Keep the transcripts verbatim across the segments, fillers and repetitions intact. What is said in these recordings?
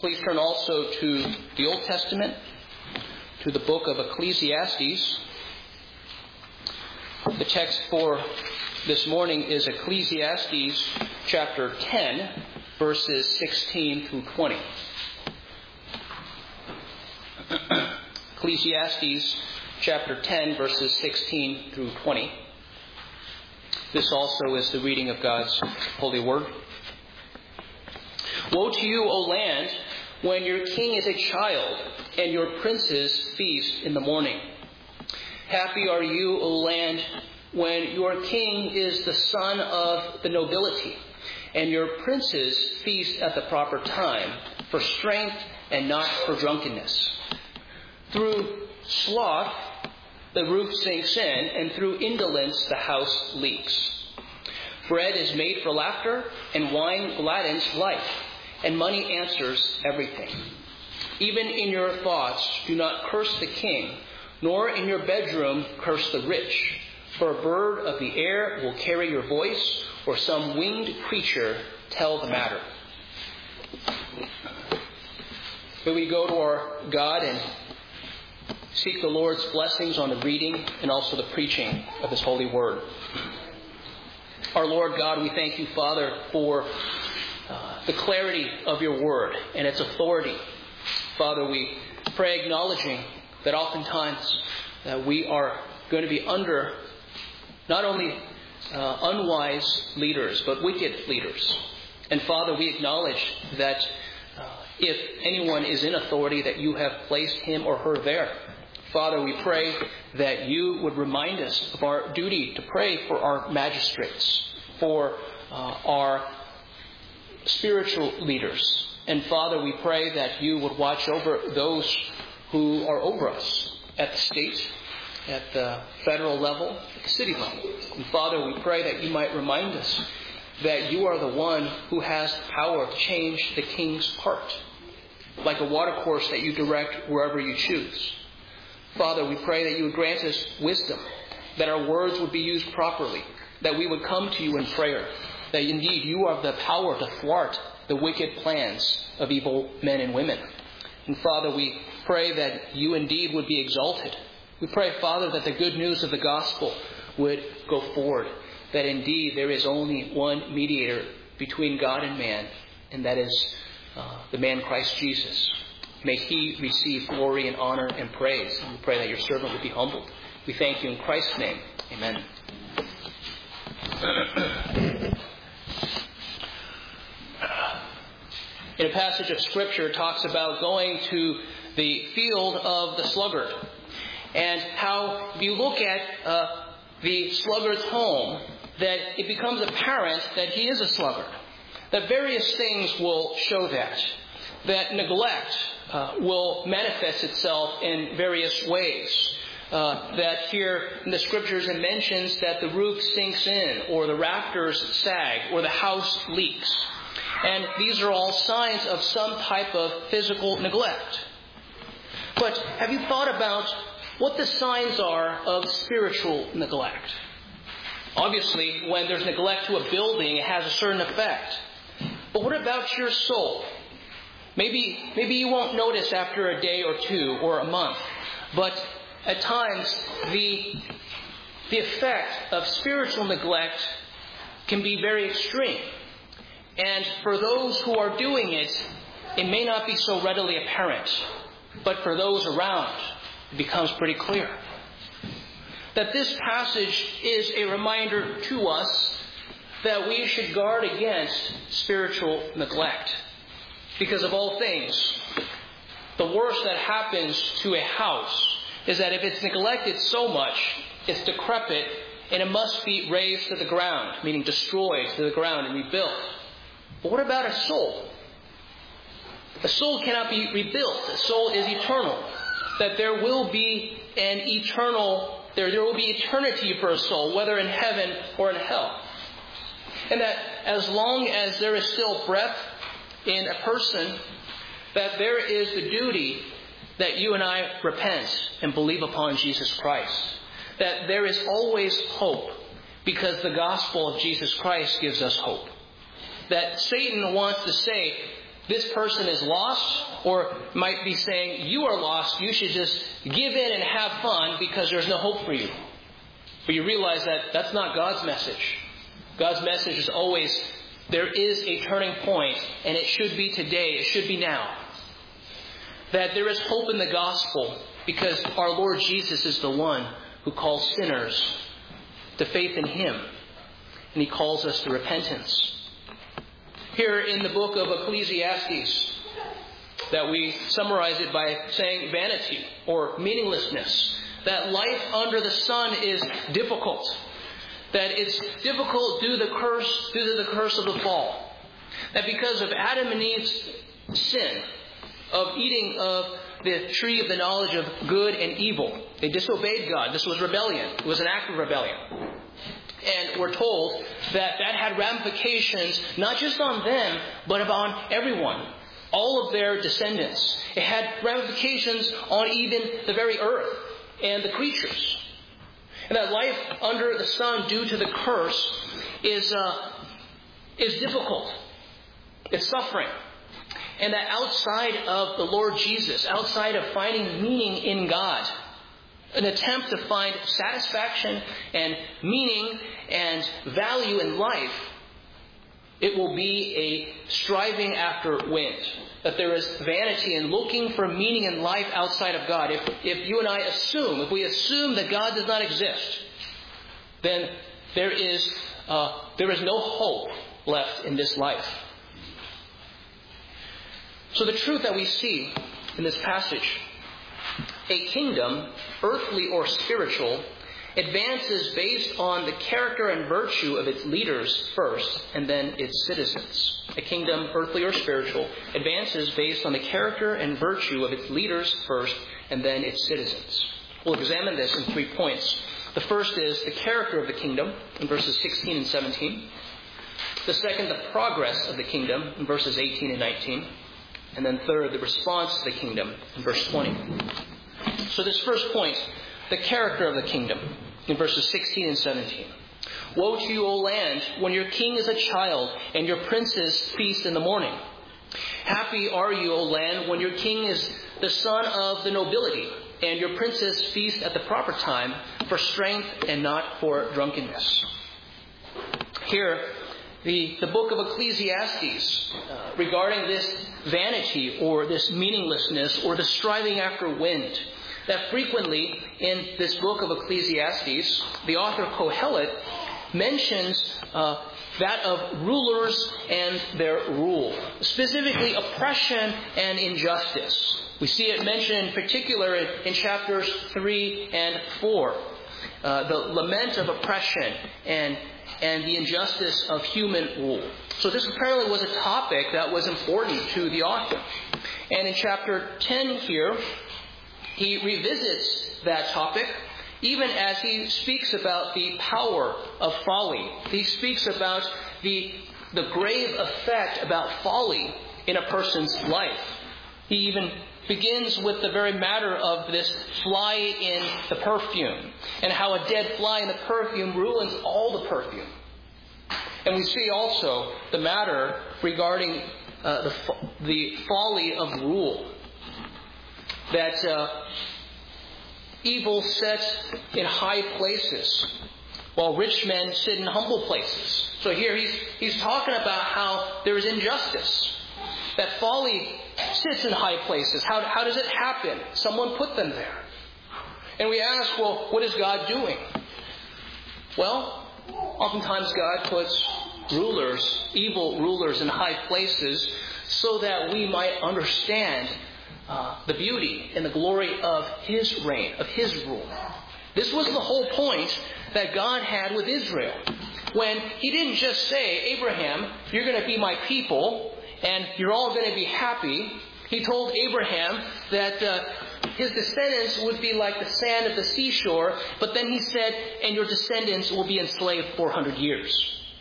Please turn also to the Old Testament, to the book of Ecclesiastes. The text for this morning is Ecclesiastes chapter ten, verses sixteen through twenty. Ecclesiastes chapter ten, verses sixteen through twenty. This also is the reading of God's holy word. Woe to you, O land, when your king is a child, and your princes feast in the morning. Happy are you, O land, when your king is the son of the nobility, and your princes feast at the proper time, for strength and not for drunkenness. Through sloth the roof sinks in, and through indolence the house leaks. Bread is made for laughter, and wine gladdens life, and money answers everything. Even in your thoughts do not curse the king, nor in your bedroom curse the rich. For a bird of the air will carry your voice, or some winged creature tell the matter. May we go to our God and seek the Lord's blessings on the reading and also the preaching of His holy word. Our Lord God, we thank you, Father, for uh, the clarity of your word and its authority. Father, we pray acknowledging that oftentimes uh, we are going to be under not only uh, unwise leaders, but wicked leaders. And Father, we acknowledge that uh, if anyone is in authority, that you have placed him or her there. Father, we pray that you would remind us of our duty to pray for our magistrates, for uh, our spiritual leaders. And Father, we pray that you would watch over those who are over us at the state, at the federal level, at the city level. And Father, we pray that you might remind us that you are the one who has the power to change the king's heart, like a watercourse that you direct wherever you choose. Father, we pray that you would grant us wisdom, that our words would be used properly, that we would come to you in prayer, that indeed you have the power to thwart the wicked plans of evil men and women. And Father, we pray that you indeed would be exalted. We pray, Father, that the good news of the gospel would go forward, that indeed there is only one mediator between God and man, and that is uh, the man Christ Jesus. May he receive glory and honor and praise. And we pray that your servant would be humbled. We thank you in Christ's name. Amen. In a passage of Scripture, it talks about going to the field of the sluggard. And how, if you look at uh, the sluggard's home, that it becomes apparent that he is a sluggard. That various things will show that. That neglect uh, will manifest itself in various ways. Uh, that here in the Scriptures it mentions that the roof sinks in, or the rafters sag, or the house leaks. And these are all signs of some type of physical neglect. But have you thought about what the signs are of spiritual neglect? Obviously, when there's neglect to a building, it has a certain effect. But what about your soul? Maybe, maybe you won't notice after a day or two or a month. But at times, the, the effect of spiritual neglect can be very extreme. And for those who are doing it, it may not be so readily apparent. But for those around, it becomes pretty clear. That this passage is a reminder to us that we should guard against spiritual neglect. Because of all things, the worst that happens to a house is that if it's neglected so much, it's decrepit and it must be razed to the ground, meaning destroyed to the ground and rebuilt. But what about a soul? A soul cannot be rebuilt. A soul is eternal. That there will be an eternal, there, there will be eternity for a soul, whether in heaven or in hell. And that as long as there is still breath in a person, that there is the duty that you and I repent and believe upon Jesus Christ. That there is always hope, because the gospel of Jesus Christ gives us hope. That Satan wants to say this person is lost, or might be saying, you are lost, you should just give in and have fun because there's no hope for you. But you realize that that's not God's message. God's message is always, there is a turning point, and it should be today, it should be now. That there is hope in the gospel because our Lord Jesus is the one who calls sinners to faith in Him. And He calls us to repentance. Here in the book of Ecclesiastes, that we summarize it by saying vanity or meaninglessness. That life under the sun is difficult. That it's difficult due to the curse, due to the curse of the fall. That because of Adam and Eve's sin, of eating of the tree of the knowledge of good and evil, they disobeyed God. This was rebellion. It was an act of rebellion. And we're told that that had ramifications not just on them, but on everyone. All of their descendants. It had ramifications on even the very earth and the creatures. And that life under the sun due to the curse is, uh, is difficult. It's suffering. And that outside of the Lord Jesus, outside of finding meaning in God, an attempt to find satisfaction and meaning and value in life, it will be a striving after wind. That there is vanity in looking for meaning in life outside of God. If, if you and I assume, if we assume that God does not exist, then there is, uh, there is no hope left in this life. So the truth that we see in this passage, a kingdom, earthly or spiritual, advances based on the character and virtue of its leaders first, and then its citizens. A kingdom, earthly or spiritual, advances based on the character and virtue of its leaders first, and then its citizens. We'll examine this in three points. The first is the character of the kingdom, in verses sixteen and seventeen. The second, the progress of the kingdom, in verses eighteen and nineteen. And then third, the response to the kingdom, in verse twenty. So this first point, the character of the kingdom, in verses sixteen and seventeen. Woe to you, O land, when your king is a child, and your princes feast in the morning. Happy are you, O land, when your king is the son of the nobility, and your princes feast at the proper time, for strength and not for drunkenness. Here, the, the book of Ecclesiastes, uh, regarding this vanity, or this meaninglessness, or the striving after wind, that frequently in this book of Ecclesiastes, the author Kohelet mentions uh, that of rulers and their rule, specifically oppression and injustice. We see it mentioned in particular in, in chapters three and four, uh, the lament of oppression and and the injustice of human rule. So this apparently was a topic that was important to the author. And in chapter ten here, he revisits that topic, even as he speaks about the power of folly. He speaks about the, the grave effect about folly in a person's life. He even begins with the very matter of this fly in the perfume, and how a dead fly in the perfume ruins all the perfume. And we see also the matter regarding uh, the, the folly of rule. That uh, evil sits in high places, while rich men sit in humble places. So here he's he's talking about how there is injustice. That folly sits in high places. How, how does it happen? Someone put them there. And we ask, well, what is God doing? Well, oftentimes God puts rulers, evil rulers, in high places so that we might understand uh, the beauty and the glory of His reign, of His rule. This was the whole point that God had with Israel. When He didn't just say, Abraham, you're going to be my people, and you're all going to be happy. He told Abraham that uh, his descendants would be like the sand of the seashore. But then He said, and your descendants will be enslaved four hundred years.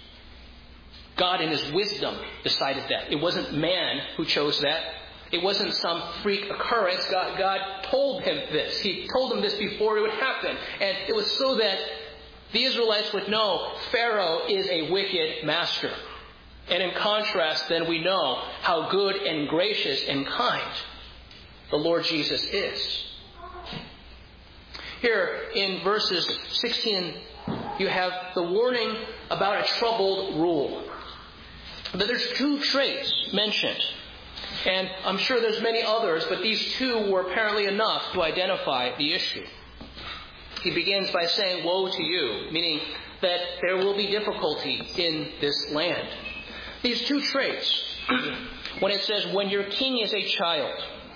God in His wisdom decided that. It wasn't man who chose that. It wasn't some freak occurrence. God, God told him this. He told him this before it would happen. And it was so that the Israelites would know Pharaoh is a wicked master. And in contrast, then we know how good and gracious and kind the Lord Jesus is. Here in verses sixteen, you have the warning about a troubled rule. But there's two traits mentioned. And I'm sure there's many others, but these two were apparently enough to identify the issue. He begins by saying, "Woe to you," meaning that there will be difficulty in this land. These two traits, when it says, when your king is a child,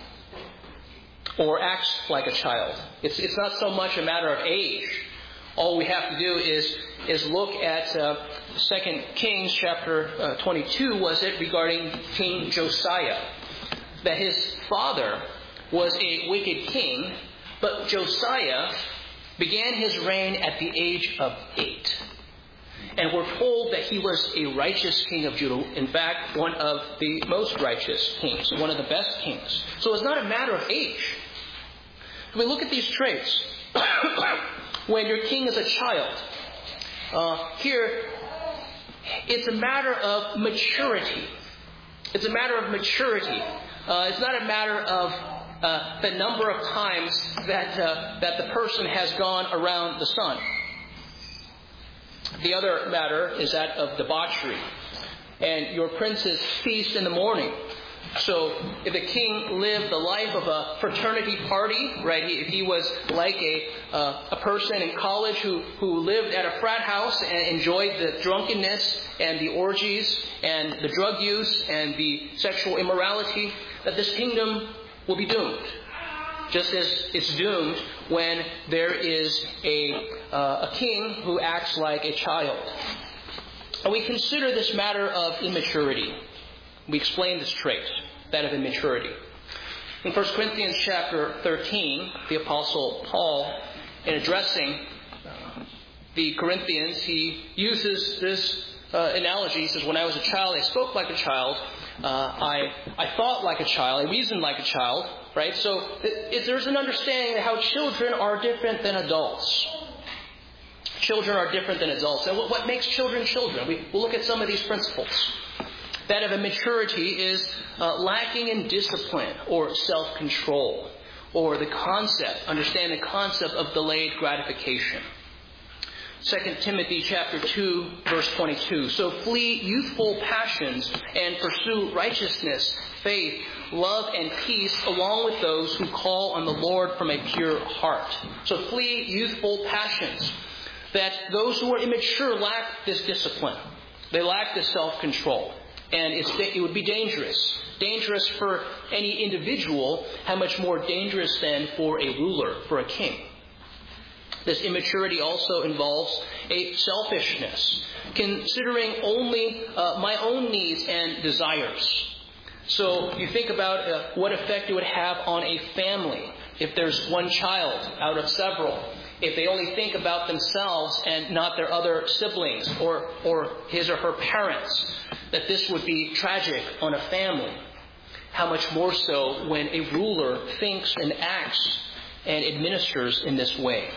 or acts like a child, it's, it's not so much a matter of age. All we have to do is, is look at uh, Second Kings chapter uh, twenty-two, was it, regarding King Josiah. That his father was a wicked king, but Josiah began his reign at the age of eight. And we're told that he was a righteous king of Judah. In fact, one of the most righteous kings, one of the best kings. So it's not a matter of age. When we look at these traits, when your king is a child, uh, here it's a matter of maturity. It's a matter of maturity. Uh, it's not a matter of uh, the number of times that uh, that the person has gone around the sun. The other matter is that of debauchery. And your princes feast in the morning. So if the king lived the life of a fraternity party, right, he, if he was like a uh, a person in college who, who lived at a frat house and enjoyed the drunkenness and the orgies and the drug use and the sexual immorality, that this kingdom will be doomed. Just as it's doomed when there is a uh, a king who acts like a child. And we consider this matter of immaturity. We explain this trait, that of immaturity. In First Corinthians chapter thirteen, the Apostle Paul, in addressing the Corinthians, he uses this uh, analogy. He says, when I was a child, I spoke like a child. Uh, I I thought like a child. I reasoned like a child. Right? So it, there's an understanding that how children are different than adults. Children are different than adults. And what, what makes children children? We, we'll look at some of these principles. That of immaturity is uh, lacking in discipline or self-control, or the concept, understand the concept of delayed gratification. Second Timothy chapter two, verse twenty-two. So flee youthful passions and pursue righteousness, faith, love, and peace, along with those who call on the Lord from a pure heart. So flee youthful passions. That those who are immature lack this discipline. They lack this self-control. And it's, it would be dangerous. Dangerous for any individual. How much more dangerous then for a ruler, for a king. This immaturity also involves a selfishness, considering only uh, my own needs and desires. So you think about uh, what effect it would have on a family if there's one child out of several. If they only think about themselves and not their other siblings or, or his or her parents, that this would be tragic on a family. How much more so when a ruler thinks and acts and administers in this way.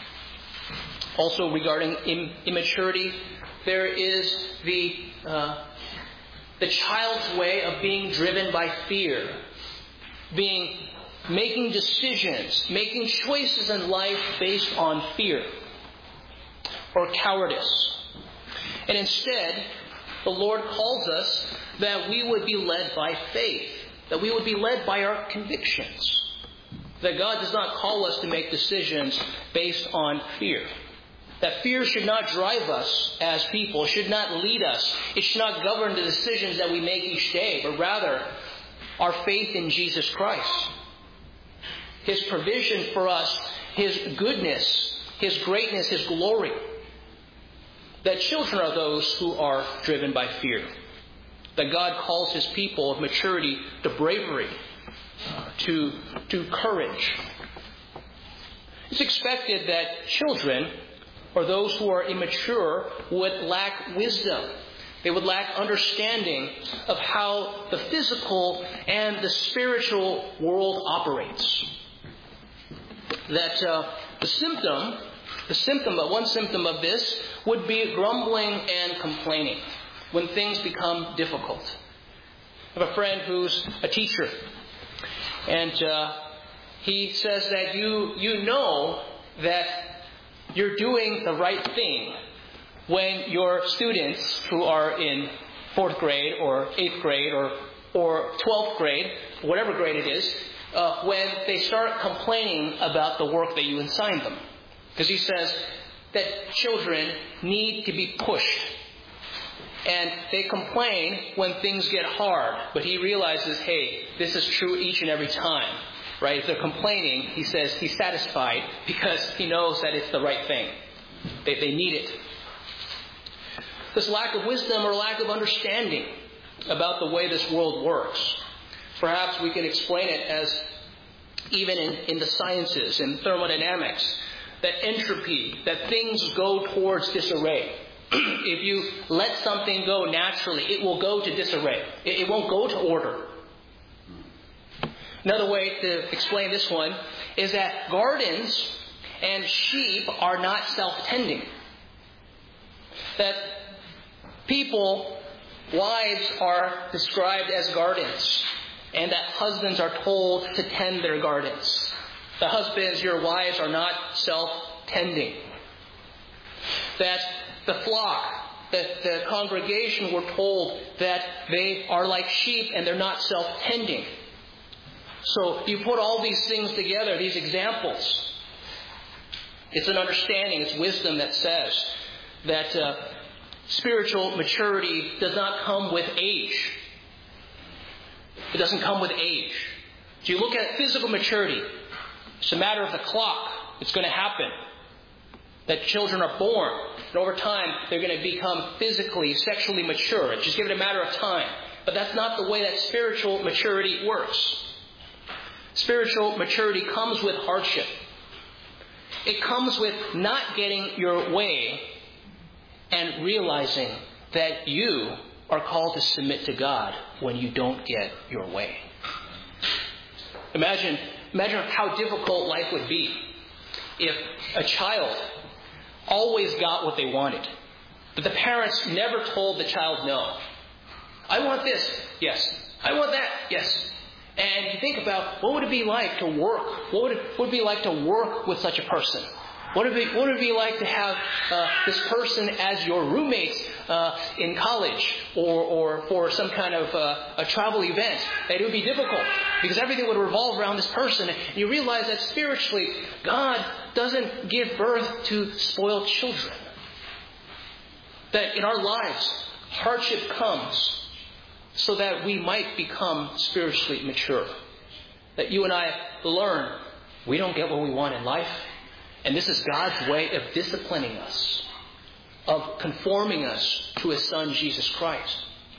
Also regarding im- immaturity, there is the uh, the child's way of being driven by fear, being making decisions, making choices in life based on fear or cowardice. And instead, the Lord calls us that we would be led by faith, that we would be led by our convictions, that God does not call us to make decisions based on fear. That fear should not drive us as people, should not lead us. It should not govern the decisions that we make each day, but rather our faith in Jesus Christ. His provision for us, His goodness, His greatness, His glory. That children are those who are driven by fear. That God calls His people of maturity to bravery, to, to courage. It's expected that children, or those who are immature, would lack wisdom. They would lack understanding of how the physical and the spiritual world operates. That uh, the symptom, the symptom, one symptom of this would be grumbling and complaining. when things become difficult. I have a friend who's a teacher, and uh, he says that you you know that you're doing the right thing when your students who are in fourth grade or eighth grade or or twelfth grade, whatever grade it is, uh, when they start complaining about the work that you assigned them. Because he says that children need to be pushed. And they complain when things get hard. But he realizes, hey, this is true each and every time. Right? If they're complaining, he says he's satisfied because he knows that it's the right thing. They, they need it. This lack of wisdom or lack of understanding about the way this world works. Perhaps we can explain it as even in, in the sciences, in thermodynamics, that entropy, that things go towards disarray. If you let something go naturally, it will go to disarray. It, it won't go to order. Another way to explain this one is that gardens and sheep are not self-tending. That people, wives are described as gardens, and that husbands are told to tend their gardens. The husbands, your wives, are not self-tending. That the flock, that the congregation were told that they are like sheep and they're not self-tending. So you put all these things together, these examples. It's an understanding, it's wisdom that says that uh, spiritual maturity does not come with age. It doesn't come with age. So you look at physical maturity. It's a matter of the clock. It's going to happen. That children are born. And over time, they're going to become physically, sexually mature. Just give it a matter of time. But that's not the way that spiritual maturity works. Spiritual maturity comes with hardship. It comes with not getting your way and realizing that you are called to submit to God when you don't get your way. Imagine, imagine how difficult life would be if a child always got what they wanted, but the parents never told the child no. I want this. Yes. I want that. Yes. And you think about what would it be like to work? What would it, what would it be like to work with such a person? What would it be, what would it be like to have uh, this person as your roommate uh, in college or, or for some kind of uh, a travel event? That it would be difficult because everything would revolve around this person. And you realize that spiritually, God doesn't give birth to spoiled children. That in our lives, hardship comes so that we might become spiritually mature. That you and I learn we don't get what we want in life. And this is God's way of disciplining us, of conforming us to His Son, Jesus Christ.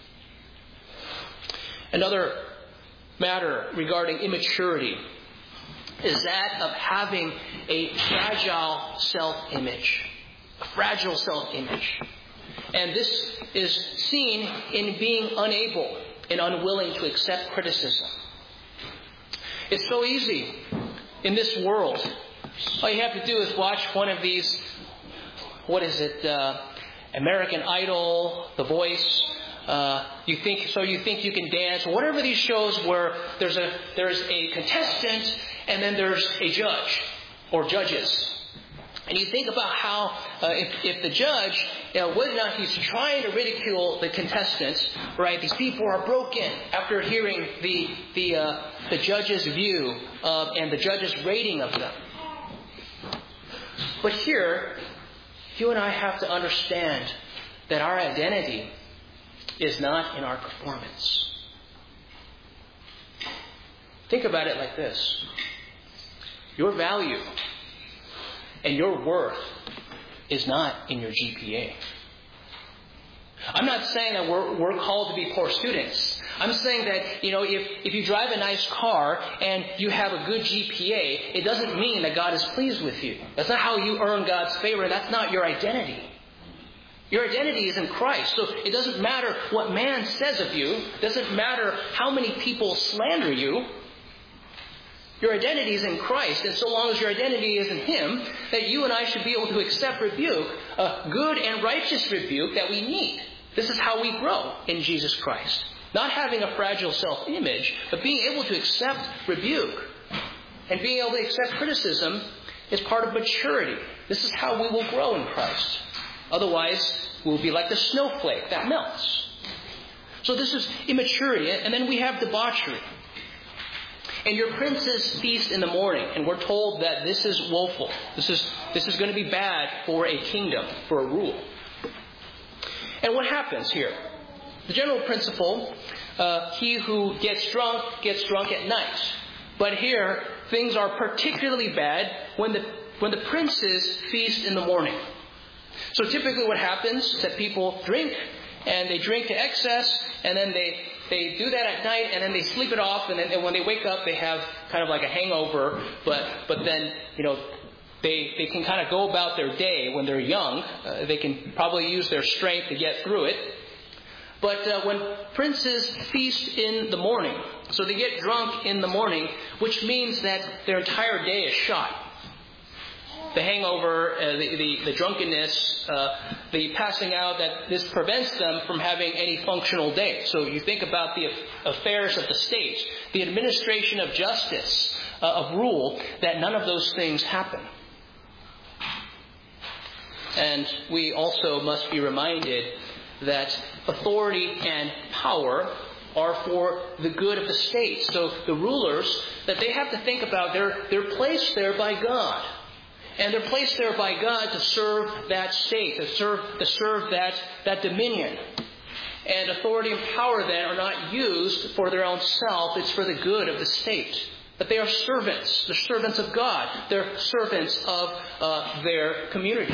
Another matter regarding immaturity is that of having a fragile self-image. A fragile self-image. And this is seen in being unable and unwilling to accept criticism. It's so easy in this world. All you have to do is watch one of these, what is it, uh, American Idol, The Voice. Uh, you think so? You think you can dance? Whatever these shows where there's a there's a contestant and then there's a judge or judges. And you think about how uh, if, if the judge, you know, whether or not he's trying to ridicule the contestants, right? These people are broken after hearing the the uh, the judge's view of, and the judge's rating of them. But here, you and I have to understand that our identity is not in our performance. Think about it like this. Your value and your worth is not in your G P A. I'm not saying that we're, we're called to be poor students. I'm saying that, you know, if, if you drive a nice car and you have a good G P A, it doesn't mean that God is pleased with you. That's not how you earn God's favor. That's not your identity. Your identity is in Christ. So it doesn't matter what man says of you. It doesn't matter how many people slander you. Your identity is in Christ. And so long as your identity is in Him, that you and I should be able to accept rebuke, a good and righteous rebuke that we need. This is how we grow in Jesus Christ. Not having a fragile self-image, but being able to accept rebuke and being able to accept criticism is part of maturity. This is how we will grow in Christ. Otherwise, we'll be like the snowflake that melts. So this is immaturity. And then we have debauchery. And your princes feast in the morning. And we're told that this is woeful. This is, this is going to be bad for a kingdom, for a rule. And what happens here? The general principle, uh, he who gets drunk, gets drunk at night. But here, things are particularly bad when the when the princes feast in the morning. So typically what happens is that people drink, and they drink to excess, and then they, they do that at night, and then they sleep it off, and then and when they wake up, they have kind of like a hangover, but but then, you know, they, they can kind of go about their day when they're young. Uh, they can probably use their strength to get through it. But uh, when princes feast in the morning, so they get drunk in the morning, which means that their entire day is shot. The hangover, uh, the, the, the drunkenness, uh, the passing out, that this prevents them from having any functional day. So you think about the affairs of the state, the administration of justice, uh, of rule, that none of those things happen. And we also must be reminded that authority and power are for the good of the state. So the rulers, that they have to think about, they're, they're placed there by God. And they're placed there by God to serve that state, to serve, to serve that, that dominion. And authority and power then are not used for their own self, it's for the good of the state. But they are servants. They're servants of God. They're servants of uh, their community.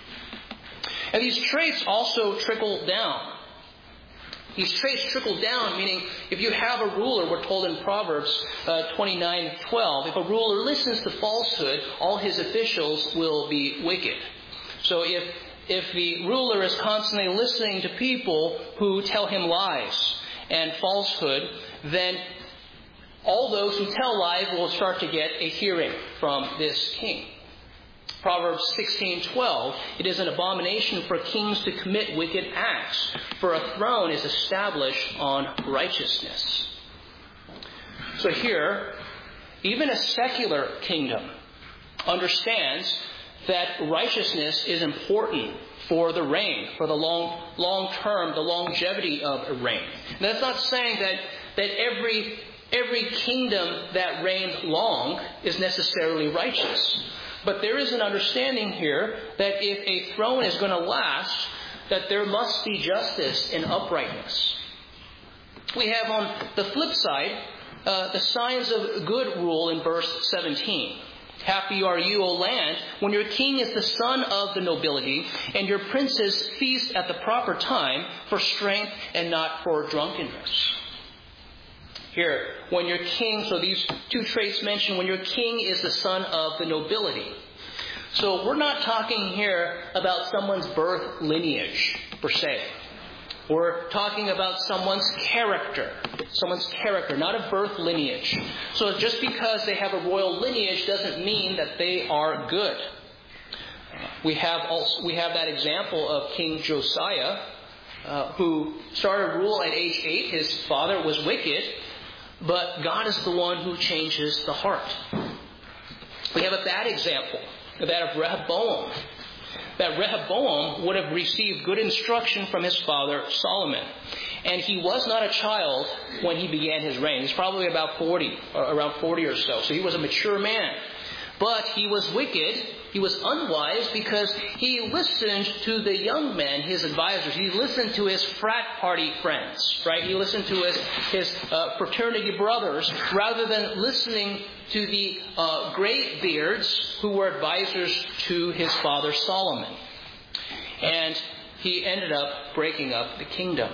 And these traits also trickle down. These traits trickle down, meaning if you have a ruler, we're told in Proverbs uh, twenty-nine twelve, if a ruler listens to falsehood, all his officials will be wicked. So if if the ruler is constantly listening to people who tell him lies and falsehood, then all those who tell lies will start to get a hearing from this king. Proverbs sixteen twelve, it is an abomination for kings to commit wicked acts, for a throne is established on righteousness. So here, even a secular kingdom understands that righteousness is important for the reign, for the long, long term, the longevity of a reign. And that's not saying that, that every, every kingdom that reigns long is necessarily righteous. But there is an understanding here that if a throne is going to last, that there must be justice and uprightness. We have on the flip side uh, the signs of good rule in verse seventeen. Happy are you, O land, when your king is the son of the nobility, and your princes feast at the proper time for strength and not for drunkenness. Here, when your king, so these two traits mentioned, when your king is the son of the nobility. So we're not talking here about someone's birth lineage, per se. We're talking about someone's character. Someone's character, not a birth lineage. So just because they have a royal lineage doesn't mean that they are good. We have also, we have that example of King Josiah, uh, who started rule at age eight. His father was wicked. But God is the one who changes the heart. We have a bad example, that of Rehoboam. That Rehoboam would have received good instruction from his father Solomon. And he was not a child when he began his reign. He's probably about forty, or around forty or so. So he was a mature man. But he was wicked. He was unwise because he listened to the young men, his advisors. He listened to his frat party friends, right? He listened to his, his uh, fraternity brothers rather than listening to the uh, great beards who were advisors to his father Solomon. And he ended up breaking up the kingdom.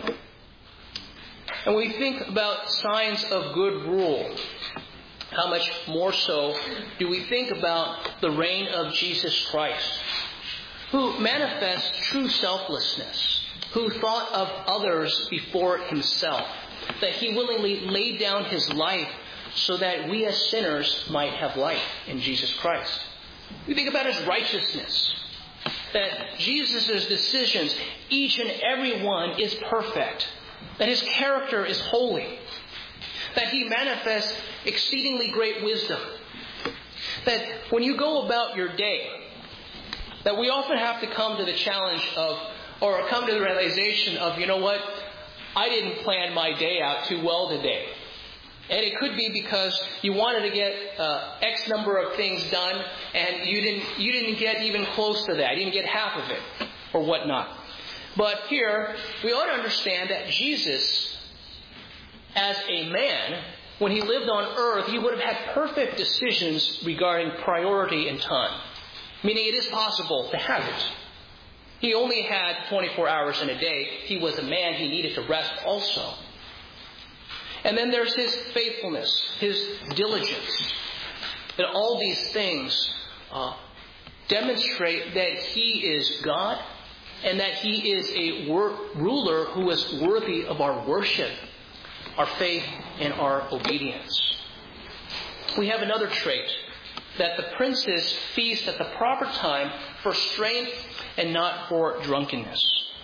And when we think about signs of good rule, how much more so do we think about the reign of Jesus Christ, who manifests true selflessness, who thought of others before himself, that he willingly laid down his life so that we as sinners might have life in Jesus Christ. We think about his righteousness. that Jesus' decisions, each and every one, is perfect. That His character is holy. That He manifests exceedingly great wisdom. That when you go about your day, that we often have to come to the challenge of, or come to the realization of, you know what, I didn't plan my day out too well today. And it could be because you wanted to get uh, X number of things done, and you didn't you didn't get even close to that. You didn't get half of it, or whatnot. But here, we ought to understand that Jesus, as a man, when He lived on earth, He would have had perfect decisions regarding priority and time. Meaning it is possible to have it. He only had twenty-four hours in a day. He was a man. He needed to rest also. And then there's His faithfulness, His diligence. And all these things uh, demonstrate that He is God and that He is a wor- ruler who is worthy of our worship, our faith, and our obedience. We have another trait, that the princes feast at the proper time for strength and not for drunkenness.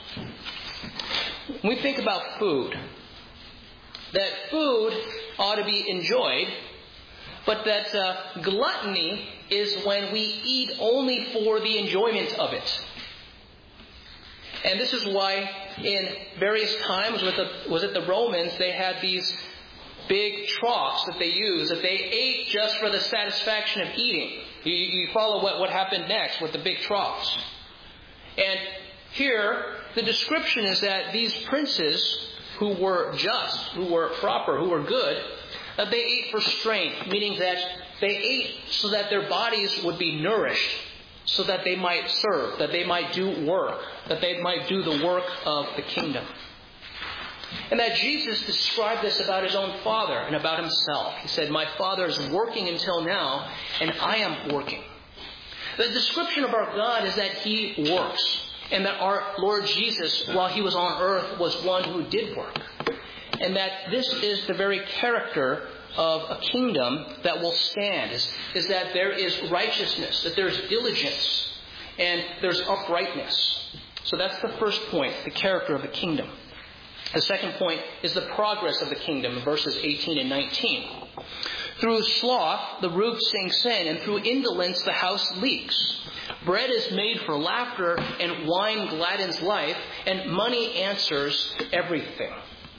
When we think about food, that food ought to be enjoyed, but that uh, gluttony is when we eat only for the enjoyment of it. And this is why in various times, with the, was it the Romans, they had these big troughs that they used, that they ate just for the satisfaction of eating. You, you follow what, what happened next with the big troughs. And here, the description is that these princes who were just, who were proper, who were good, that they ate for strength, meaning that they ate so that their bodies would be nourished, so that they might serve, that they might do work, that they might do the work of the kingdom. And that Jesus described this about His own Father and about Himself. He said, "My Father is working until now, and I am working." The description of our God is that He works. And that our Lord Jesus, while He was on earth, was one who did work. And that this is the very character of a kingdom that will stand, is, is that there is righteousness, that there's diligence, and there's uprightness. So that's the first point, the character of the kingdom. The second point is the progress of the kingdom in verses eighteen and nineteen. Through sloth, the roof sinks in, and through indolence, the house leaks. Bread is made for laughter, and wine gladdens life, and money answers everything.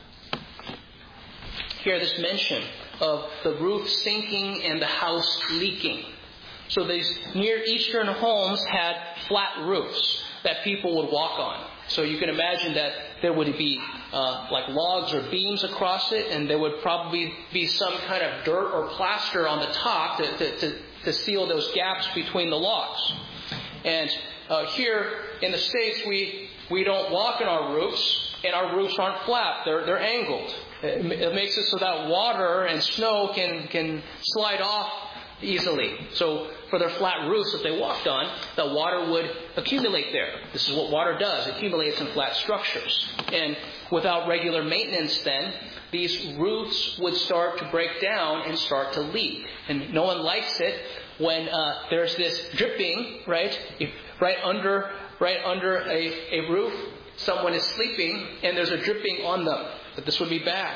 Here, this mention of the roof sinking and the house leaking. So these Near Eastern homes had flat roofs that people would walk on. So you can imagine that there would be uh, like logs or beams across it, and there would probably be some kind of dirt or plaster on the top to, to, to, to seal those gaps between the logs. And uh, here in the States, we, we don't walk on our roofs, and our roofs aren't flat. They're, they're angled. It, it makes it so that water and snow can, can slide off easily. So for their flat roofs that they walked on, the water would accumulate there. This is what water does. It accumulates in flat structures. And without regular maintenance then, these roofs would start to break down and start to leak. And no one likes it when uh, there's this dripping, right? If, right under right under a, a roof, someone is sleeping and there's a dripping on them. But this would be bad.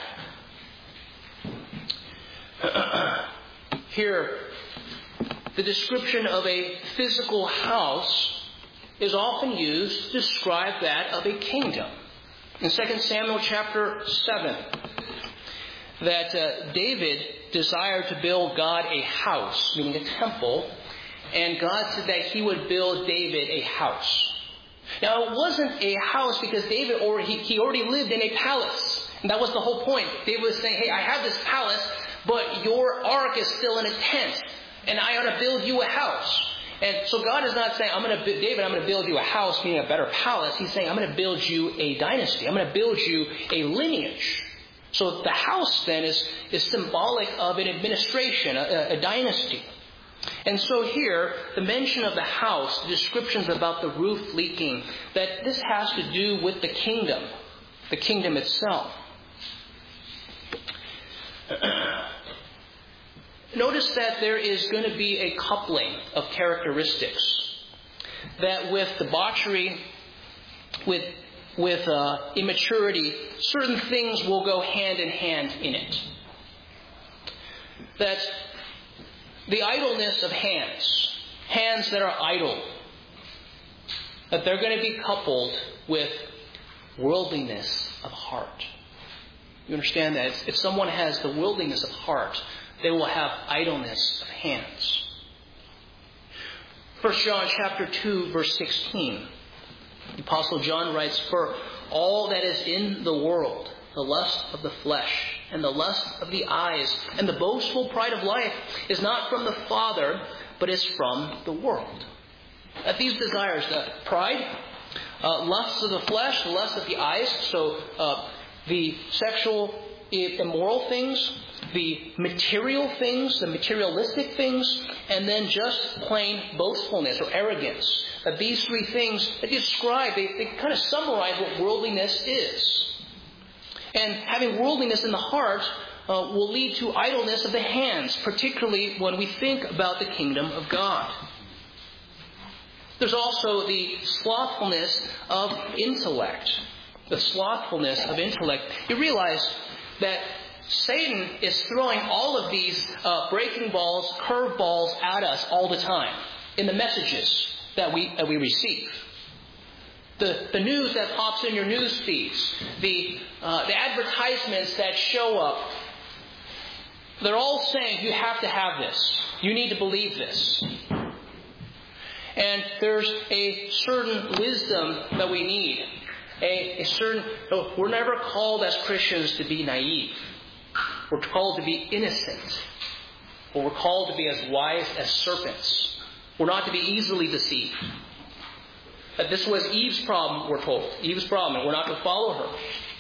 Here, the description of a physical house is often used to describe that of a kingdom. In Second Samuel chapter seven, that uh, David desired to build God a house, meaning a temple, and God said that He would build David a house. Now, it wasn't a house because David already, he already lived in a palace. And that was the whole point. David was saying, hey, I have this palace, but your ark is still in a tent, and I ought to build you a house. And so God is not saying, I'm going to, David, I'm going to build you a house, meaning a better palace. He's saying, I'm going to build you a dynasty. I'm going to build you a lineage. So the house then is, is symbolic of an administration, a, a dynasty. And so here, the mention of the house, the descriptions about the roof leaking, that this has to do with the kingdom, the kingdom itself. Notice that there is going to be a coupling of characteristics. that with debauchery, with with uh, immaturity, certain things will go hand in hand in it. That the idleness of hands, hands that are idle, that they're going to be coupled with worldliness of heart. You understand that? If someone has the worldliness of heart, they will have idleness of hands. First John chapter two, verse sixteen. The Apostle John writes, "For all that is in the world, the lust of the flesh, and the lust of the eyes, and the boastful pride of life, is not from the Father, but is from the world." That these desires, the pride, uh, lusts of the flesh, the lust of the eyes, so uh, the sexual immoral things, the material things, the materialistic things, and then just plain boastfulness or arrogance. That these three things that describe, they, they kind of summarize what worldliness is. And having worldliness in the heart uh, will lead to idleness of the hands, particularly when we think about the kingdom of God. There's also the slothfulness of intellect. The slothfulness of intellect. You realize that Satan is throwing all of these uh, breaking balls, curve balls at us all the time in the messages that we that we receive. The the news that pops in your news feeds, the uh, the advertisements that show up, they're all saying you have to have this. You need to believe this. And there's a certain wisdom that we need. A, a certain, we're never called as Christians to be naive. We're called to be innocent. But we're called to be as wise as serpents. We're not to be easily deceived. That this was Eve's problem, we're told. Eve's problem, and we're not to follow her.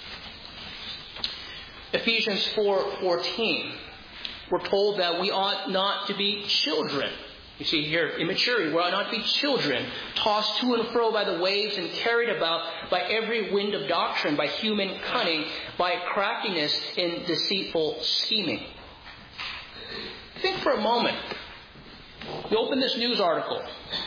Ephesians four fourteen. We're told that we ought not to be children. You see here, immaturity. We ought not to be children, tossed to and fro by the waves and carried about by every wind of doctrine, by human cunning, by craftiness in deceitful scheming. Think for a moment. You open this news article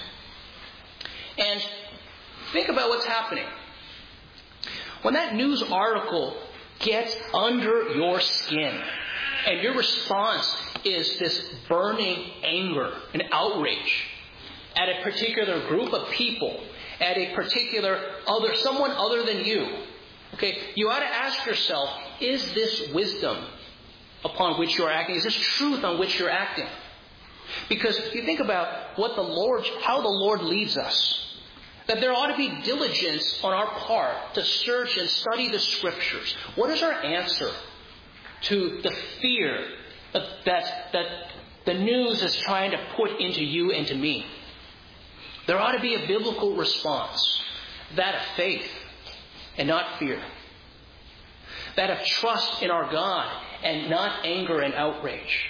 and think about what's happening. When that news article gets under your skin and your response is this burning anger and outrage at a particular group of people, at a particular other, someone other than you. Okay, you ought to ask yourself, is this wisdom upon which you're acting? Is this truth on which you're acting? Because if you think about what the Lord, how the Lord leads us, that there ought to be diligence on our part to search and study the Scriptures. What is our answer to the fear that, that, that the news is trying to put into you and to me? There ought to be a biblical response. That of faith and not fear. That of trust in our God and not anger and outrage.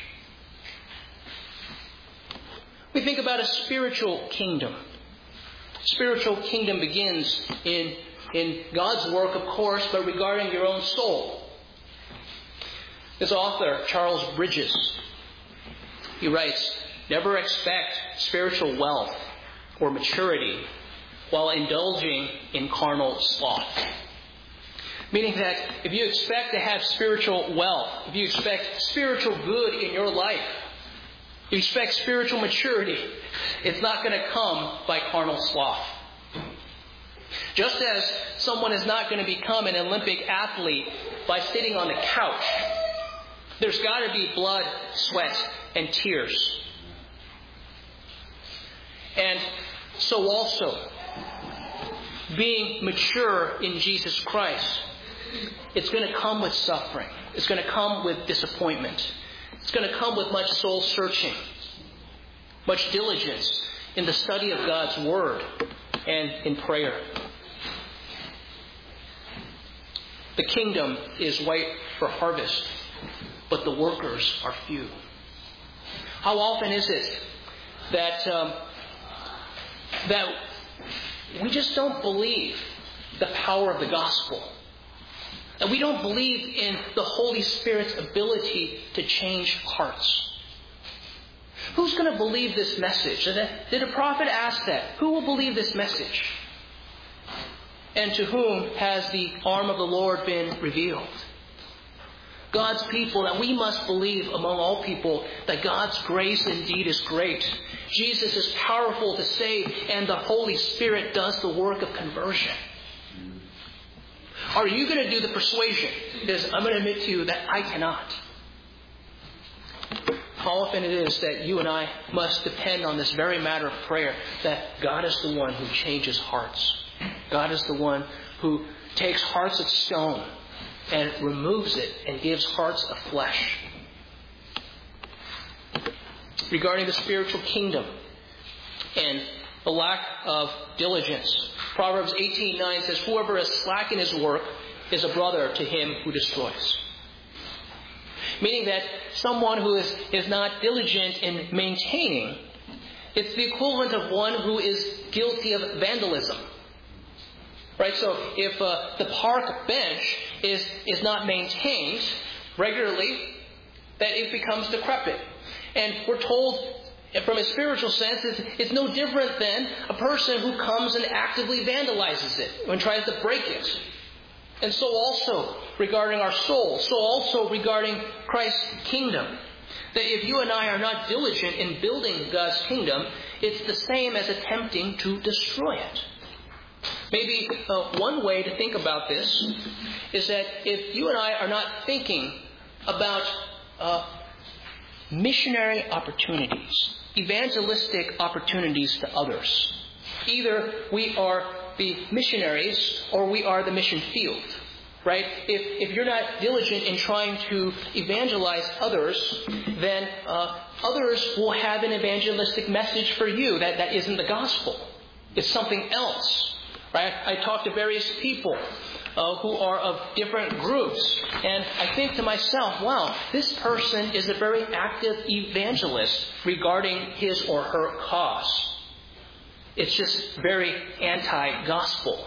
We think about a spiritual kingdom. Spiritual kingdom begins in, in God's work, of course, but regarding your own soul. This author, Charles Bridges, he writes, "Never expect spiritual wealth or maturity while indulging in carnal sloth." Meaning that if you expect to have spiritual wealth, if you expect spiritual good in your life, you expect spiritual maturity, it's not going to come by carnal sloth. Just as someone is not going to become an Olympic athlete by sitting on the couch, there's got to be blood, sweat, and tears. And so also, being mature in Jesus Christ, it's going to come with suffering. It's going to come with disappointment. It's going to come with much soul searching, much diligence in the study of God's Word and in prayer. The kingdom is ripe for harvest, but the workers are few. How often is it that um, that we just don't believe the power of the gospel? That we don't believe in the Holy Spirit's ability to change hearts. who's going to believe this message? Did a prophet ask that? Who will believe this message? And to whom has the arm of the Lord been revealed? God's people, that we must believe among all people that God's grace indeed is great. Jesus is powerful to save, and the Holy Spirit does the work of conversion. Are you going to do the persuasion? Because I'm going to admit to you that I cannot. How often it is that you and I must depend on this very matter of prayer, that God is the one who changes hearts. God is the one who takes hearts of stone and removes it and gives hearts of flesh. Regarding the spiritual kingdom and the lack of diligence, Proverbs eighteen nine says, "Whoever is slack in his work is a brother to him who destroys." Meaning that someone who is, is not diligent in maintaining, it's the equivalent of one who is guilty of vandalism. Right? So if uh, the park bench is, is not maintained regularly, that it becomes decrepit. And we're told, from a spiritual sense, it's, it's no different than a person who comes and actively vandalizes it and tries to break it. And so also regarding our soul, so also regarding Christ's kingdom. That if you and I are not diligent in building God's kingdom, it's the same as attempting to destroy it. Maybe uh, one way to think about this is that if you and I are not thinking about uh, missionary opportunities, evangelistic opportunities to others, either we are the missionaries or we are the mission field. Right? If if you're not diligent in trying to evangelize others, then uh, others will have an evangelistic message for you that, that isn't the gospel. It's something else. Right? I talk to various people uh, who are of different groups, and I think to myself, wow, this person is a very active evangelist regarding his or her cause. It's just very anti-gospel.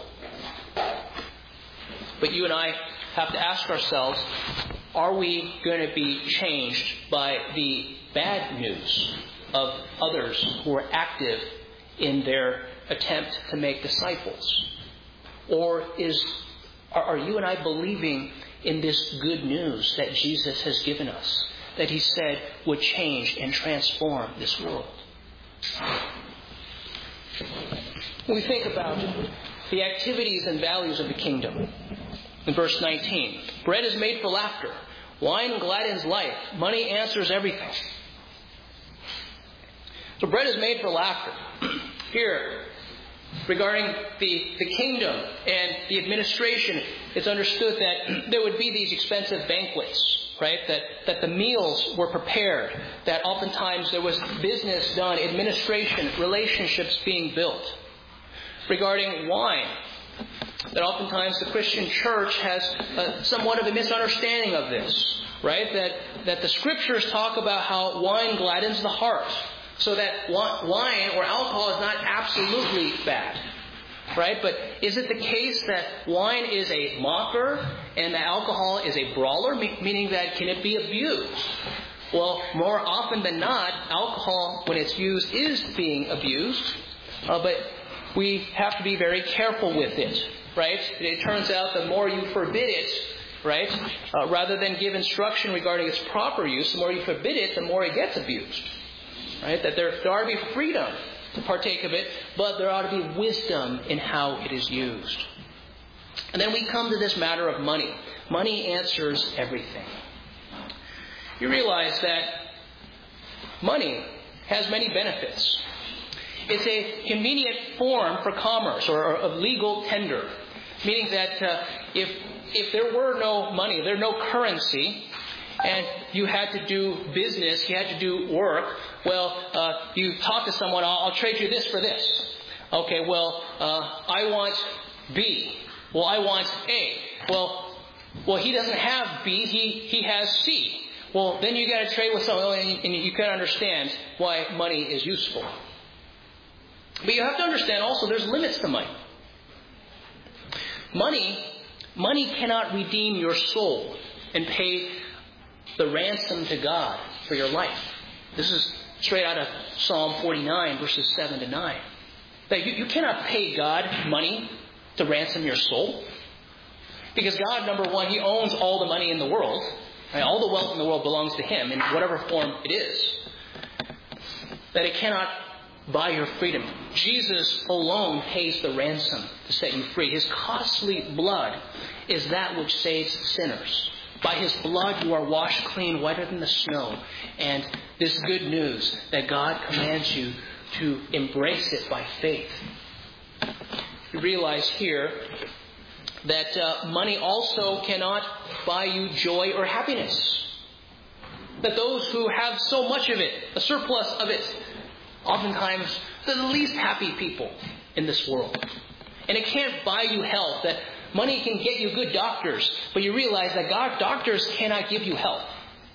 But you and I have to ask ourselves, are we going to be changed by the bad news of others who are active in their attempt to make disciples? Or is are, are you and I believing in this good news that Jesus has given us, that He said would change and transform this world? When we think about the activities and values of the kingdom, in verse nineteen, bread is made for laughter, wine gladdens life, money answers everything. So bread is made for laughter. Here, regarding the, the kingdom and the administration, it's understood that there would be these expensive banquets, right? That, that the meals were prepared, that oftentimes there was business done, administration, relationships being built. Regarding wine, that oftentimes the Christian church has uh, somewhat of a misunderstanding of this, right? That, that the Scriptures talk about how wine gladdens the heart. So that wine or alcohol is not absolutely bad, right? But is it the case that wine is a mocker and that alcohol is a brawler? Meaning that can it be abused? Well, more often than not, alcohol, when it's used, is being abused. Uh, but we have to be very careful with it, right? It turns out the more you forbid it, right, uh, rather than give instruction regarding its proper use, the more you forbid it, the more it gets abused. Right? That there, there ought to be freedom to partake of it, but there ought to be wisdom in how it is used. And then we come to this matter of money. Money answers everything. You realize that money has many benefits. It's a convenient form for commerce or, or of legal tender, meaning that uh, if if there were no money, there no currency, and you had to do business, you had to do work, well, uh, you talk to someone, I'll, I'll trade you this for this. Okay, well, uh, I want B. Well, I want A. Well, well, he doesn't have B, he, he has C. Well, then you got to trade with someone, and, and you can understand why money is useful. But you have to understand also there's limits to money. Money, money cannot redeem your soul and pay the ransom to God for your life. This is straight out of Psalm forty-nine, verses seven to nine. That you, you cannot pay God money to ransom your soul. Because God, number one, He owns all the money in the world. Right? All the wealth in the world belongs to Him in whatever form it is. That it cannot buy your freedom. Jesus alone pays the ransom to set you free. His costly blood is that which saves sinners. By His blood you are washed clean, whiter than the snow. And this good news that God commands you to embrace it by faith. You realize here that uh, money also cannot buy you joy or happiness. That those who have so much of it, a surplus of it, oftentimes they're the least happy people in this world. And it can't buy you health. That money can get you good doctors, but you realize that God, doctors cannot give you health.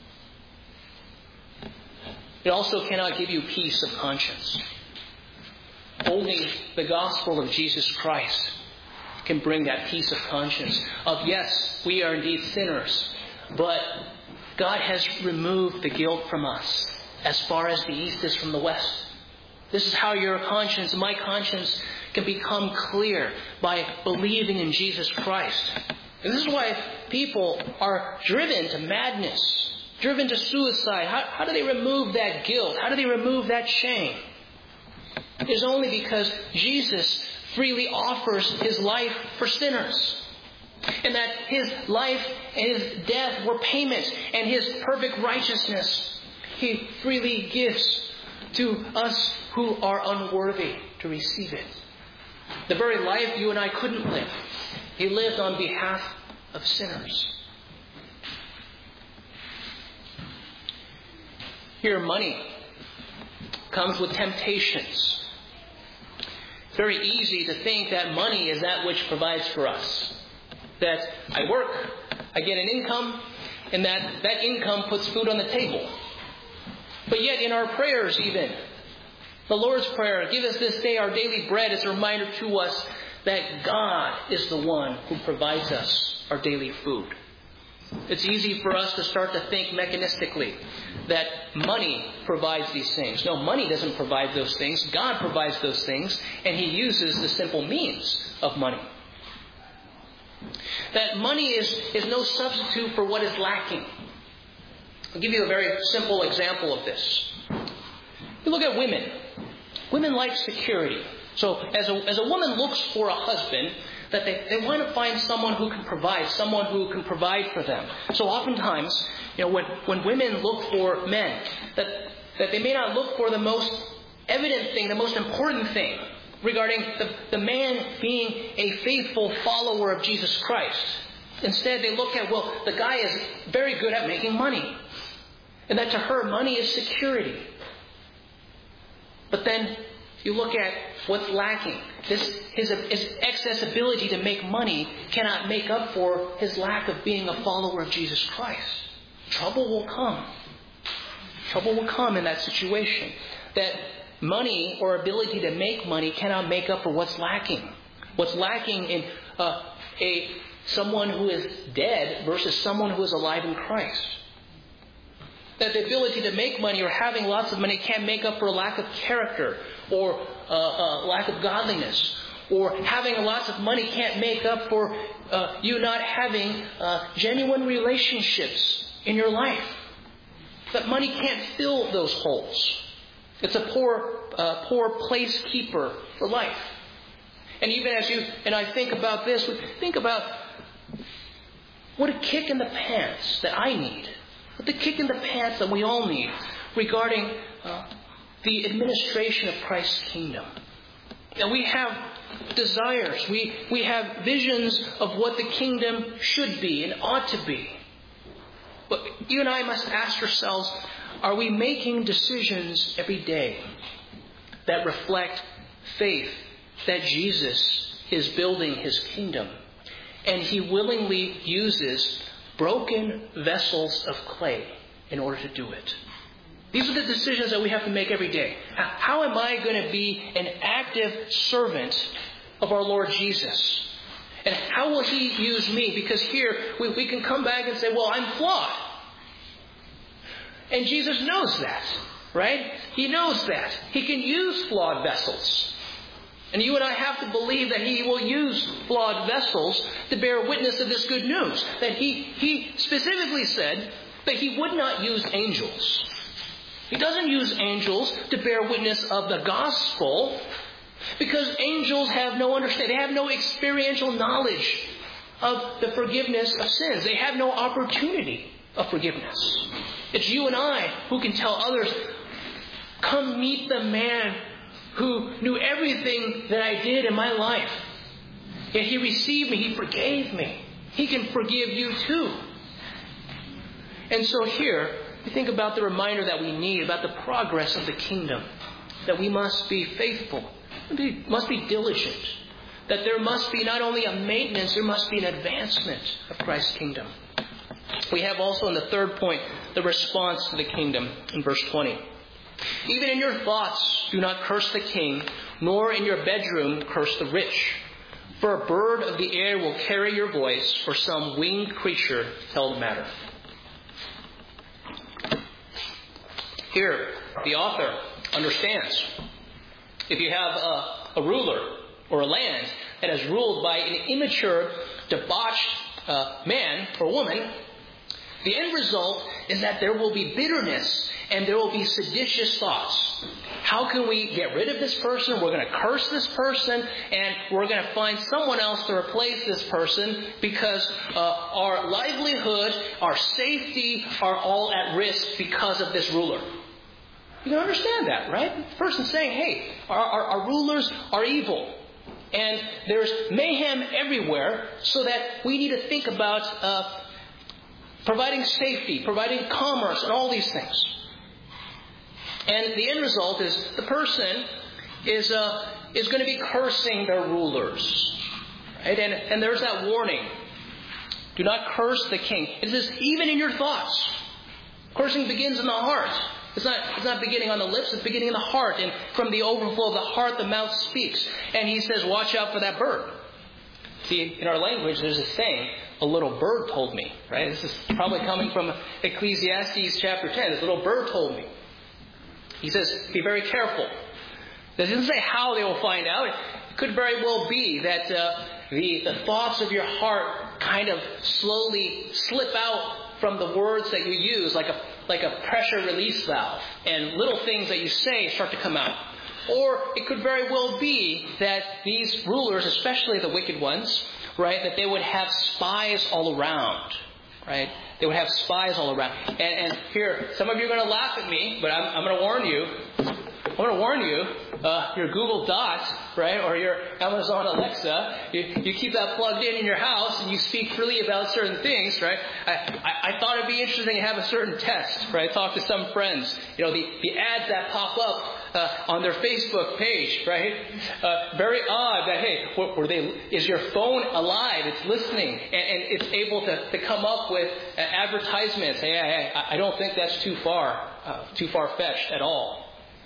It also cannot give you peace of conscience. Only the gospel of Jesus Christ can bring that peace of conscience of, yes, we are indeed sinners, but God has removed the guilt from us as far as the east is from the west. This is how your conscience, my conscience, can become clear by believing in Jesus Christ. And this is why people are driven to madness, driven to suicide. How, how do they remove that guilt? How do they remove that shame? It is only because Jesus freely offers His life for sinners. And that His life and His death were payment, and His perfect righteousness He freely gives to us who are unworthy to receive it. The very life you and I couldn't live, He lived on behalf of sinners. Here, money comes with temptations. It's very easy to think that money is that which provides for us. That I work, I get an income, and that that income puts food on the table. But yet in our prayers even, the Lord's Prayer, give us this day our daily bread, is a reminder to us that God is the one who provides us our daily food. It's easy for us to start to think mechanistically that money provides these things. No, money doesn't provide those things. God provides those things, and He uses the simple means of money. That money is, is no substitute for what is lacking. I'll give you a very simple example of this. You look at women. Women like security. So as a, as a woman looks for a husband, that they, they want to find someone who can provide, someone who can provide for them. So oftentimes, you know, when, when women look for men, that, that they may not look for the most evident thing, the most important thing regarding the, the man being a faithful follower of Jesus Christ. Instead, they look at, well, the guy is very good at making money. And that to her, money is security. But then you look at what's lacking. This, his, his excess ability to make money cannot make up for his lack of being a follower of Jesus Christ. Trouble will come. Trouble will come in that situation. That money or ability to make money cannot make up for what's lacking. What's lacking in uh, a someone who is dead versus someone who is alive in Christ. That the ability to make money or having lots of money can't make up for a lack of character or uh, uh, lack of godliness. Or having lots of money can't make up for uh, you not having uh, genuine relationships in your life. That money can't fill those holes. It's a poor, uh, poor placekeeper for life. And even as you and I think about this, think about what a kick in the pants that I need. What the kick in the pants that we all need regarding uh, the administration of Christ's kingdom. That we have desires. We, we have visions of what the kingdom should be and ought to be. But you and I must ask ourselves, are we making decisions every day that reflect faith that Jesus is building His kingdom? And He willingly uses broken vessels of clay in order to do it. These are the decisions that we have to make every day. How am I going to be an active servant of our Lord Jesus? And how will He use me? Because here we, we can come back and say, well, I'm flawed. And Jesus knows that. right? He knows that. He can use flawed vessels. And you and I have to believe that He will use flawed vessels to bear witness of this good news. That He, he specifically said that He would not use angels. He doesn't use angels to bear witness of the gospel because angels have no understanding. They have no experiential knowledge of the forgiveness of sins. They have no opportunity of forgiveness. It's you and I who can tell others, come meet the man who knew everything that I did in my life. Yet He received me. He forgave me. He can forgive you too. And so here, we think about the reminder that we need about the progress of the kingdom. That we must be faithful. We must be diligent. That there must be not only a maintenance, there must be an advancement of Christ's kingdom. We have also in the third point, the response to the kingdom in verse twenty. Even in your thoughts, do not curse the king, nor in your bedroom curse the rich. For a bird of the air will carry your voice, or some winged creature tell the matter. Here, the author understands. If you have a, a ruler or a land that is ruled by an immature, debauched uh, man or woman, the end result is that there will be bitterness and there will be seditious thoughts. How can we get rid of this person? We're going to curse this person and we're going to find someone else to replace this person because uh, our livelihood, our safety are all at risk because of this ruler. You can understand that, right? The person's saying, hey, our, our, our rulers are evil. And there's mayhem everywhere so that we need to think about uh, providing safety, providing commerce, and all these things. And the end result is the person is uh, is going to be cursing their rulers. Right? And, and there's that warning. Do not curse the king. It says, even in your thoughts. Cursing begins in the heart. It's not, it's not beginning on the lips, it's beginning in the heart. And from the overflow of the heart, the mouth speaks. And he says, watch out for that bird. See, in our language, there's a saying, a little bird told me. Right? This is probably coming from Ecclesiastes chapter ten. This little bird told me. He says, be very careful. It doesn't say how they will find out. It could very well be that uh, the, the thoughts of your heart kind of slowly slip out from the words that you use, like a like a pressure release valve, and little things that you say start to come out. Or it could very well be that these rulers, especially the wicked ones, right, that they would have spies all around, right? They would have spies all around. And, and here, some of you are going to laugh at me, but I'm, I'm going to warn you. I'm going to warn you. Uh, your Google Dot, right, or your Amazon Alexa, you, you keep that plugged in in your house and you speak freely about certain things, right? I, I, I thought it'd be interesting to have a certain test, right? Talk to some friends. You know, the, the ads that pop up uh, on their Facebook page, right? Uh, very odd that, hey, were, were they? Is your phone alive? It's listening and, and it's able to, to come up with uh, advertisements. Hey, hey, I, I don't think that's too far, uh, too far-fetched at all.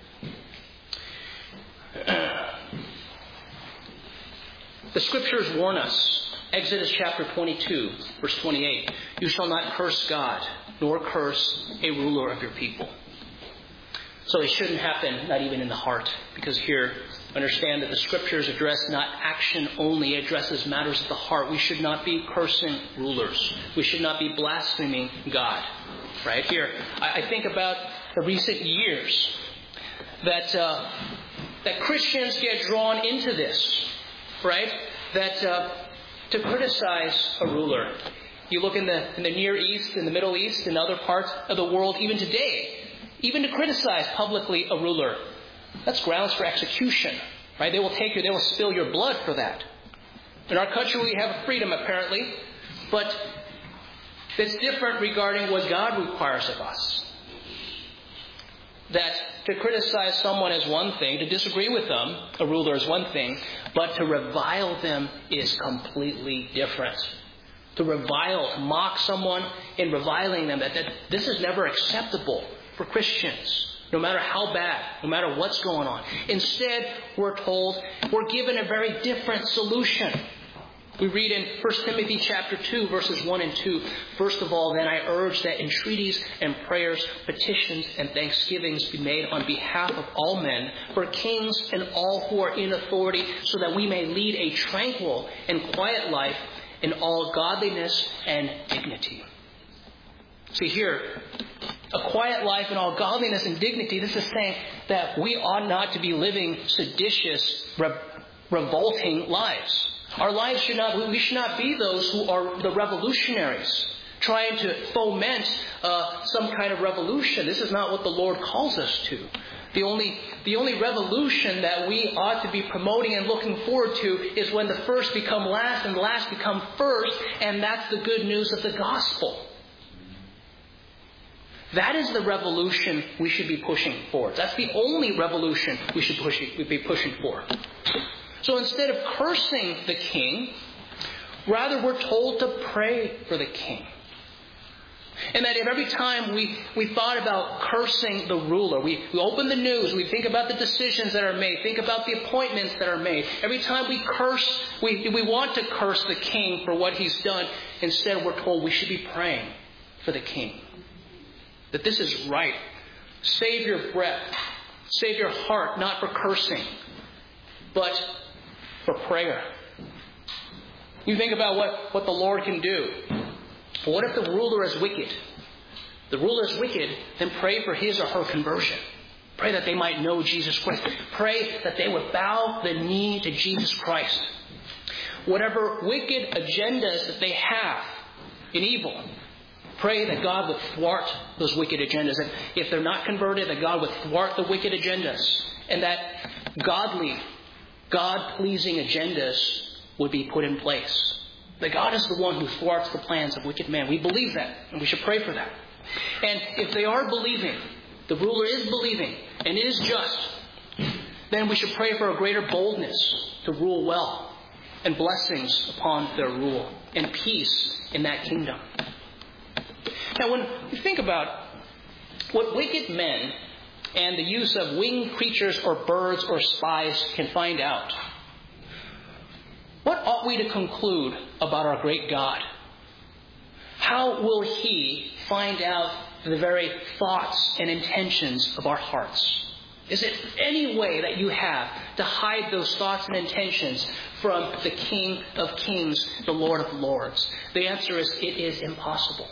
The Scriptures warn us. Exodus chapter twenty-two, verse twenty-eight. You shall not curse God, nor curse a ruler of your people. So it shouldn't happen, not even in the heart. Because here, understand that the Scriptures address not action only. It addresses matters of the heart. We should not be cursing rulers. We should not be blaspheming God. Right here, I, I think about the recent years that... Uh, That Christians get drawn into this, right? That uh, to criticize a ruler. You look in the in the Near East, in the Middle East, in other parts of the world, even today, even to criticize publicly a ruler, that's grounds for execution, right? They will take you, they will spill your blood for that. In our country, we have freedom apparently, but it's different regarding what God requires of us. That to criticize someone is one thing, to disagree with them, a ruler, is one thing, but to revile them is completely different. To revile, to mock someone in reviling them, that, that this is never acceptable for Christians, no matter how bad, no matter what's going on. Instead, we're told, we're given a very different solution. We read in First Timothy chapter two, verses one and two, "First of all, then I urge that entreaties and prayers, petitions and thanksgivings be made on behalf of all men, for kings and all who are in authority, so that we may lead a tranquil and quiet life in all godliness and dignity." See here, a quiet life in all godliness and dignity, this is saying that we ought not to be living seditious, re- revolting lives. Our lives should not, we should not be those who are the revolutionaries, trying to foment uh, some kind of revolution. This is not what the Lord calls us to. The only, the only revolution that we ought to be promoting and looking forward to is when the first become last and the last become first, and that's the good news of the gospel. That is the revolution we should be pushing for. That's the only revolution we should push, we be pushing for. So instead of cursing the king, rather we're told to pray for the king. And that if every time we, we thought about cursing the ruler, we, we open the news, we think about the decisions that are made, think about the appointments that are made. Every time we curse, we, we want to curse the king for what he's done. Instead, we're told we should be praying for the king. That this is right. Save your breath. Save your heart, not for cursing, but for prayer. You think about what, what the Lord can do. What if the ruler is wicked? The ruler is wicked, then pray for his or her conversion. Pray that they might know Jesus Christ. Pray that they would bow the knee to Jesus Christ. Whatever wicked agendas that they have in evil, pray that God would thwart those wicked agendas. And if they're not converted, that God would thwart the wicked agendas. And that godly, God-pleasing agendas would be put in place. That God is the one who thwarts the plans of wicked men. We believe that, and we should pray for that. And if they are believing, the ruler is believing, and is just, then we should pray for a greater boldness to rule well, and blessings upon their rule, and peace in that kingdom. Now, when you think about what wicked men and the use of winged creatures or birds or spies can find out, what ought we to conclude about our great God? How will He find out the very thoughts and intentions of our hearts? Is it any way that you have to hide those thoughts and intentions from the King of Kings, the Lord of Lords? The answer is, it is impossible.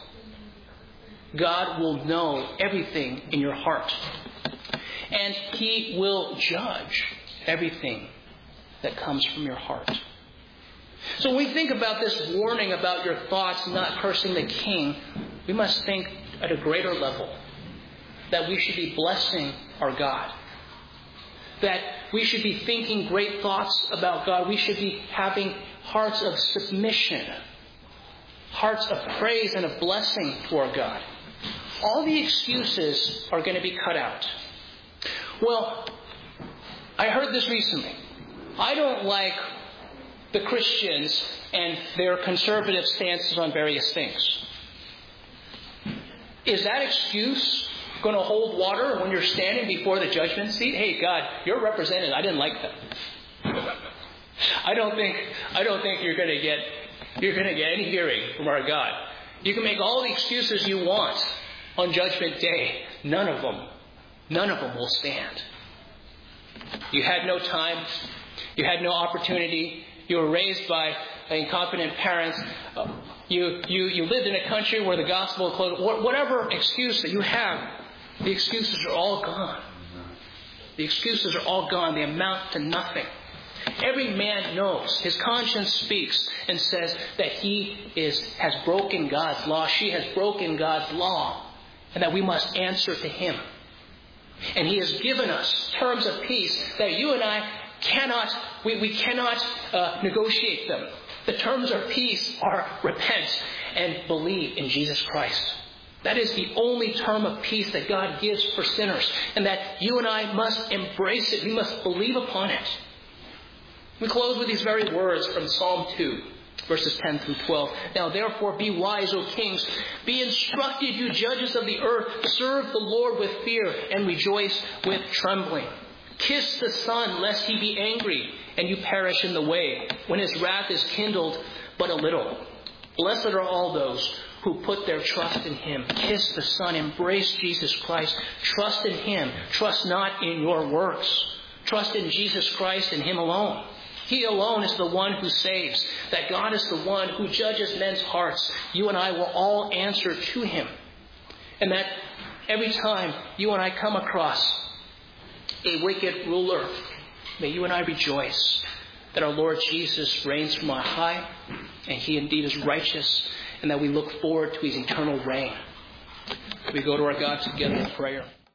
God will know everything in your heart. And He will judge everything that comes from your heart. So when we think about this warning about your thoughts not cursing the king, we must think at a greater level that we should be blessing our God. That we should be thinking great thoughts about God. We should be having hearts of submission, hearts of praise and of blessing toward God. All the excuses are going to be cut out. Well, I heard this recently. I don't like the Christians and their conservative stances on various things. Is that excuse going to hold water when you're standing before the judgment seat? Hey, God, you're represented. I didn't like that. I don't think I don't think you're going to get you're going to get any hearing from our God. You can make all the excuses you want on Judgment Day. None of them, none of them will stand. You had no time. You had no opportunity. You were raised by incompetent parents. Uh, you, you, you lived in a country where the gospel closed. Whatever excuse that you have, the excuses are all gone. The excuses are all gone. They amount to nothing. Every man knows. His conscience speaks and says that he is has broken God's law. She has broken God's law. And that we must answer to Him. And He has given us terms of peace that you and I cannot, we, we cannot uh, negotiate them. The terms of peace are repent and believe in Jesus Christ. That is the only term of peace that God gives for sinners. And that you and I must embrace it. We must believe upon it. We close with these very words from Psalm two, verses ten through twelve. Now therefore be wise, O kings. Be instructed, you judges of the earth. Serve the Lord with fear and rejoice with trembling. Kiss the Son, lest He be angry and you perish in the way, when His wrath is kindled. but a little. Blessed are all those who put their trust in Him. Kiss the Son. Embrace Jesus Christ. Trust in Him. Trust not in your works. Trust in Jesus Christ and Him alone. He alone is the one who saves. That God is the one who judges men's hearts. You and I will all answer to Him. And that every time you and I come across a wicked ruler, may you and I rejoice that our Lord Jesus reigns from on high, and He indeed is righteous, and that we look forward to His eternal reign. We go to our God together in prayer.